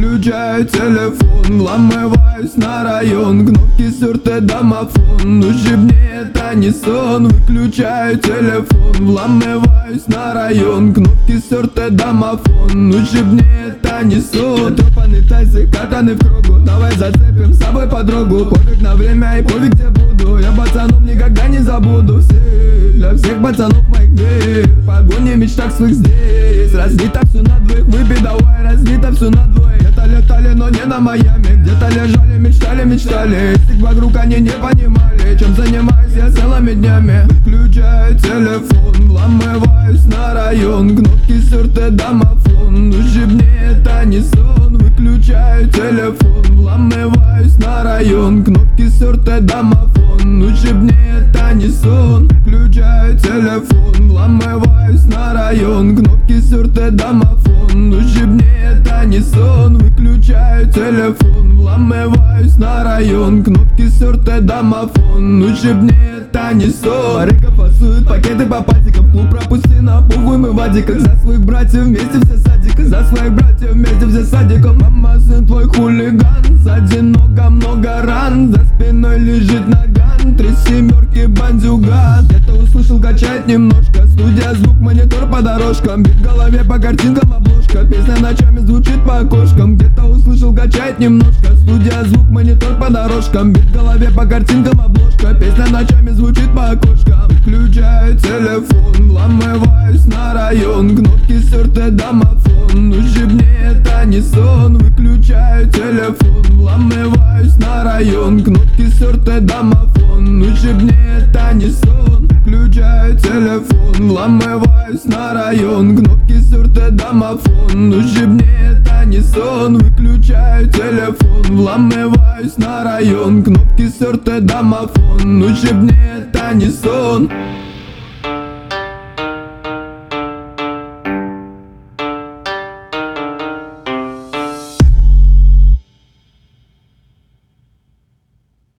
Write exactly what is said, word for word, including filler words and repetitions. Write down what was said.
Включаю телефон, вламываюсь на район. Кнопки стерты, домофон, лучше мне это не сон. Выключаю телефон, вламываюсь на район. Кнопки стерты, домофон, лучше мне это не сон. Трепанный тайзы, катаны в кругу. Давай зацепим с собой подругу. Пофиг на время и пофиг где буду. Я пацанов никогда не забуду. Все, для всех пацанов моих век. Погони мечтах своих здесь. Разбито все на двоих, выпей давай. Разбито все на двоих. Где-то летали, но не на Майами. Где-то лежали, мечтали, мечтали. Стик вокруг они не понимали, чем занимаюсь я целыми днями. Включаю телефон, вламываюсь на район. Кнопки стерты, домофон, лучше мне это не сон. Выключаю телефон, вламываюсь на район. Кнопки стерты, домофон, лучше мне это не сон. Включаю телефон, вламываюсь на район. Кнопки стерты, домофон, лучше мне это не сон. Выключаю телефон, вламываюсь на район. Кнопки стерты, домофон, лучше мне это не сон. Барыга фасует пакеты по патикам. Клуб пропусти на пугу, мы в адиках. За своих братьев вместе все садика. За своих братьев вместе все садиком. Мама, сын твой хулиган. Сзади много-много ран. За спиной лежит наган. Три семерки бандюган. Где-то услышал, качает немножко. Студия, звук, монитор по дорожкам. Бит в голове по картинкам обложка. Песня ночами звучит по окошкам. Где-то услышал, качает немножко. Студия, звук, монитор по дорожкам. Бит в голове по картинкам обложка. Песня ночами звучит по окошкам. Включаю телефон, вламываюсь на район. Кнопки стерты, домофон, лучше мне это не сон. Выключаю телефон, вламываюсь на район. Кнопки стерты, домофон, лучше мне это не сон. Включаю телефон, вламываюсь на район. Кнопки стерты, домофон, лучше мне это не сон. Выключаю телефон, вламываюсь на район. Кнопки стерты, домофон, лучше мне это не сон.